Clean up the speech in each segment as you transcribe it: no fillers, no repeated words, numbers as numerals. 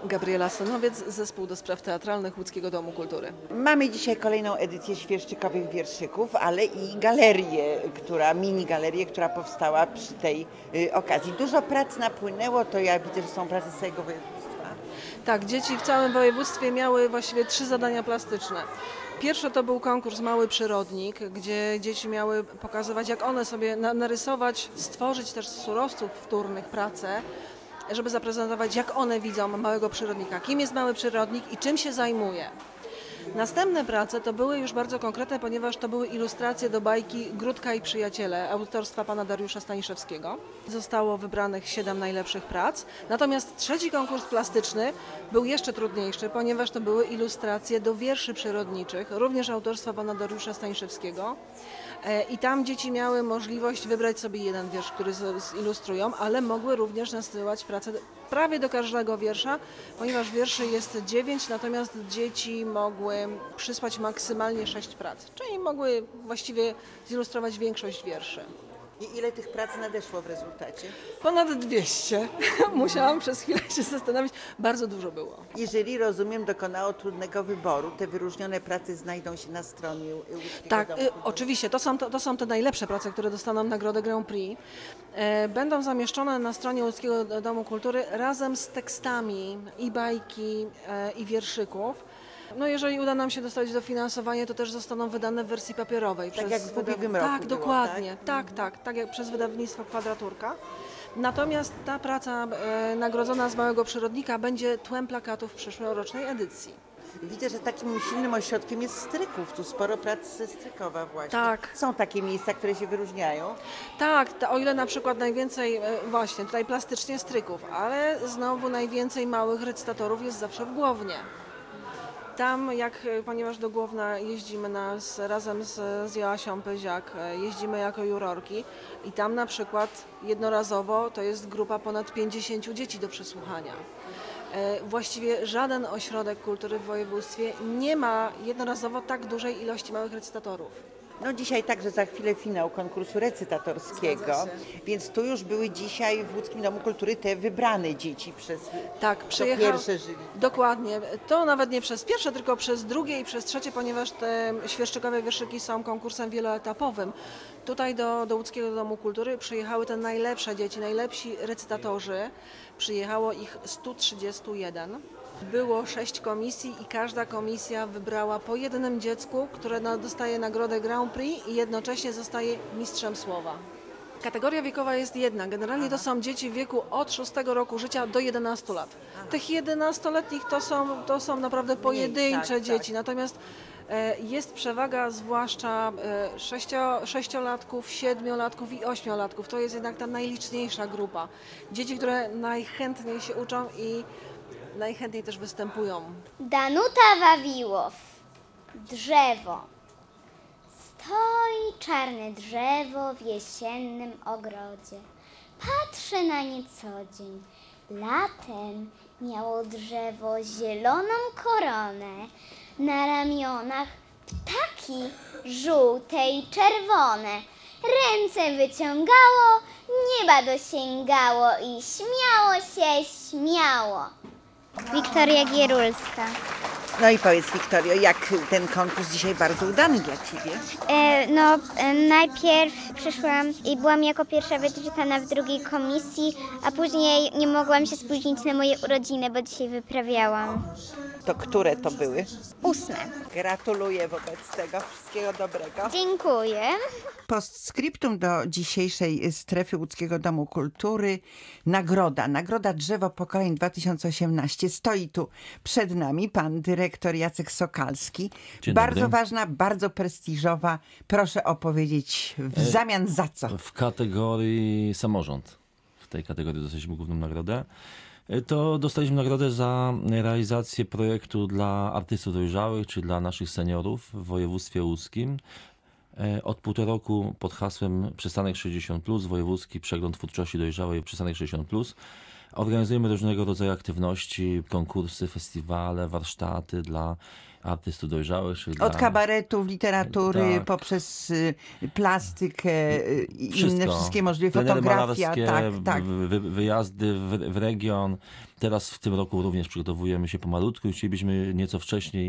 Gabriela Stanowiec, Zespół do Spraw Teatralnych Łódzkiego Domu Kultury. Mamy dzisiaj kolejną edycję świerszczykowych wierszyków, ale i galerię, mini galerię, która powstała przy tej okazji. Dużo prac napłynęło, to ja widzę, że są prace z całego województwa. Tak, dzieci w całym województwie miały właściwie 3 zadania plastyczne. Pierwsze to był konkurs Mały Przyrodnik, gdzie dzieci miały pokazywać, jak one sobie narysować, stworzyć też z surowców wtórnych pracę, żeby zaprezentować, jak one widzą małego przyrodnika, kim jest mały przyrodnik i czym się zajmuje. Następne prace to były już bardzo konkretne, ponieważ to były ilustracje do bajki Gródka i przyjaciele autorstwa pana Dariusza Staniszewskiego. Zostało wybranych 7 najlepszych prac. Natomiast trzeci konkurs plastyczny był jeszcze trudniejszy, ponieważ to były ilustracje do wierszy przyrodniczych, również autorstwa pana Dariusza Staniszewskiego. I tam dzieci miały możliwość wybrać sobie jeden wiersz, który zilustrują, ale mogły również nasyłać pracę prawie do każdego wiersza, ponieważ wierszy jest 9, natomiast dzieci mogły przysłać maksymalnie 6 prac, czyli mogły właściwie zilustrować większość wierszy. I ile tych prac nadeszło w rezultacie? Ponad 200. Musiałam przez chwilę się zastanowić. Bardzo dużo było. Jeżeli, rozumiem, dokonało trudnego wyboru, te wyróżnione prace znajdą się na stronie Łódzkiego Tak, Domu Kultury. oczywiście. To są te najlepsze prace, które dostaną nagrodę Grand Prix. Będą zamieszczone na stronie Łódzkiego Domu Kultury razem z tekstami i bajki, i wierszyków. No jeżeli uda nam się dostać dofinansowanie, to też zostaną wydane w wersji papierowej. Tak jak w ubiegłym roku Tak, było, dokładnie. tak? Tak jak przez wydawnictwo Kwadraturka. Natomiast ta praca nagrodzona z Małego Przyrodnika będzie tłem plakatów w przyszłorocznej edycji. Widzę, że takim silnym ośrodkiem jest Stryków. Tu sporo prac ze Strykowa właśnie. Tak. Są takie miejsca, które się wyróżniają. Tak, o ile na przykład najwięcej, właśnie tutaj plastycznie stryków, ale znowu najwięcej małych recytatorów jest zawsze w Głownie. Tam, ponieważ do Głowna jeździmy razem z Joasią Pyziak, jeździmy jako jurorki i tam na przykład jednorazowo to jest grupa ponad 50 dzieci do przesłuchania. Właściwie żaden ośrodek kultury w województwie nie ma jednorazowo tak dużej ilości małych recytatorów. No dzisiaj także za chwilę finał konkursu recytatorskiego, Zgadza się. więc tu już były dzisiaj w Łódzkim Domu Kultury te wybrane dzieci przez Tak, pierwsze żyli. Dokładnie. To nawet nie przez pierwsze, tylko przez drugie i przez trzecie, ponieważ te świerszczykowe wierszyki są konkursem wieloetapowym. Tutaj do Łódzkiego Domu Kultury przyjechały te najlepsze dzieci, najlepsi recytatorzy. Przyjechało ich 131. Było 6 komisji i każda komisja wybrała po jednym dziecku, które dostaje nagrodę Grand Prix i jednocześnie zostaje mistrzem słowa. Kategoria wiekowa jest jedna. Generalnie to są dzieci w wieku od 6 roku życia do 11 lat. Tych 11-letnich to są naprawdę pojedyncze tak. dzieci. Natomiast jest przewaga zwłaszcza 6-latków, 7-latków i 8-latków. To jest jednak ta najliczniejsza grupa. Dzieci, które najchętniej się uczą i najchętniej też występują. Danuta Wawiłow. Drzewo. Stoi czarne drzewo w jesiennym ogrodzie. Patrzę na nie co dzień. Latem miało drzewo zieloną koronę. Na ramionach ptaki żółte i czerwone. Ręce wyciągało, nieba dosięgało i śmiało się śmiało. Wiktoria Gierulska. No i powiedz, Wiktorio, jak ten konkurs dzisiaj bardzo udany dla Ciebie? Najpierw przyszłam i byłam jako pierwsza wyczytana w drugiej komisji, a później nie mogłam się spóźnić na moje urodziny, bo dzisiaj wyprawiałam. To które to były? 8. Gratuluję wobec tego. Wszystkiego dobrego. Dziękuję. Postscriptum do dzisiejszej strefy Łódzkiego Domu Kultury. Nagroda Drzewo Pokoleń 2018. Stoi tu przed nami pan dyrektor Jacek Sokalski. Dzień Bardzo dobry. ważna, bardzo prestiżowa. Proszę opowiedzieć w zamian za co? W kategorii samorząd. W tej kategorii dostaliśmy główną nagrodę. To dostaliśmy nagrodę za realizację projektu dla artystów dojrzałych, czy dla naszych seniorów w województwie łódzkim. Od 1,5 roku pod hasłem Przystanek 60+, wojewódzki przegląd twórczości dojrzałej Przystanek 60+. Organizujemy różnego rodzaju aktywności, konkursy, festiwale, warsztaty dla artystów dojrzałych. Czyli Od dla... kabaretów, literatury, Tak. poprzez plastykę, i inne Wszystko. wszystkie możliwe, Plenery fotografia. malarskie, Tak. wyjazdy w region. Teraz w tym roku również przygotowujemy się pomalutku i chcielibyśmy nieco wcześniej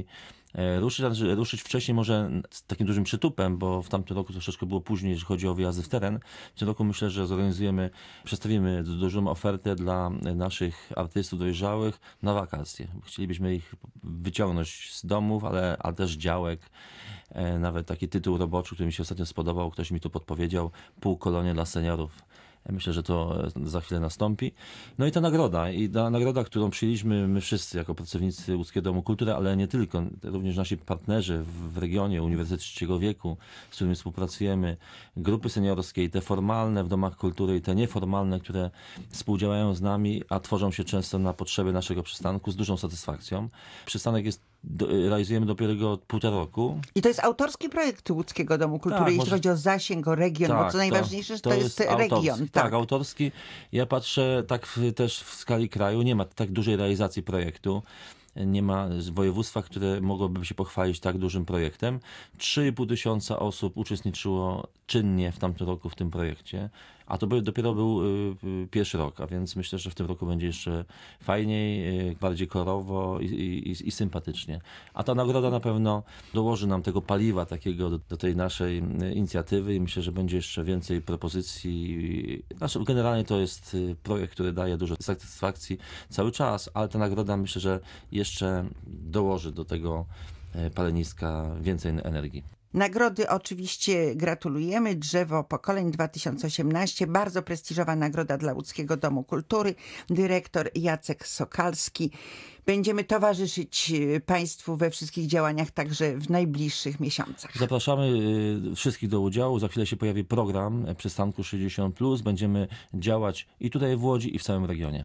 ruszyć wcześniej może z takim dużym przytupem, bo w tamtym roku troszeczkę było później, jeżeli chodzi o wyjazdy w teren. W tym roku myślę, że przedstawimy dużą ofertę dla naszych artystów dojrzałych na wakacje. Chcielibyśmy ich wyciągnąć z domów, ale też działek. Nawet taki tytuł roboczy, który mi się ostatnio spodobał, ktoś mi tu podpowiedział, półkolonie dla seniorów. Myślę, że to za chwilę nastąpi. No i ta nagroda, którą przyjęliśmy my wszyscy jako pracownicy Łódzkiego Domu Kultury, ale nie tylko, również nasi partnerzy w regionie, Uniwersytet Trzeciego Wieku, z którymi współpracujemy, grupy seniorskie, i te formalne w domach kultury i te nieformalne, które współdziałają z nami, a tworzą się często na potrzeby naszego przystanku z dużą satysfakcją. Przystanek realizujemy dopiero go od 1,5 roku. I to jest autorski projekt Łódzkiego Domu Kultury, Tak, jeśli chodzi o zasięg, o region, bo co najważniejsze, że to jest region. Autorski. Tak, autorski. Ja patrzę też w skali kraju, nie ma tak dużej realizacji projektu. Nie ma województwa, które mogłoby się pochwalić tak dużym projektem. 3,5 tysiąca osób uczestniczyło czynnie w tamtym roku w tym projekcie, a to dopiero był pierwszy rok, a więc myślę, że w tym roku będzie jeszcze fajniej, bardziej kolorowo i sympatycznie. A ta nagroda na pewno dołoży nam tego paliwa takiego do tej naszej inicjatywy i myślę, że będzie jeszcze więcej propozycji. Generalnie to jest projekt, który daje dużo satysfakcji cały czas, ale ta nagroda myślę, że jeszcze dołoży do tego paleniska więcej energii. Nagrody oczywiście gratulujemy. Drzewo Pokoleń 2018, bardzo prestiżowa nagroda dla Łódzkiego Domu Kultury. Dyrektor Jacek Sokalski. Będziemy towarzyszyć Państwu we wszystkich działaniach także w najbliższych miesiącach. Zapraszamy wszystkich do udziału. Za chwilę się pojawi program Przystanku 60+. Będziemy działać i tutaj w Łodzi, i w całym regionie.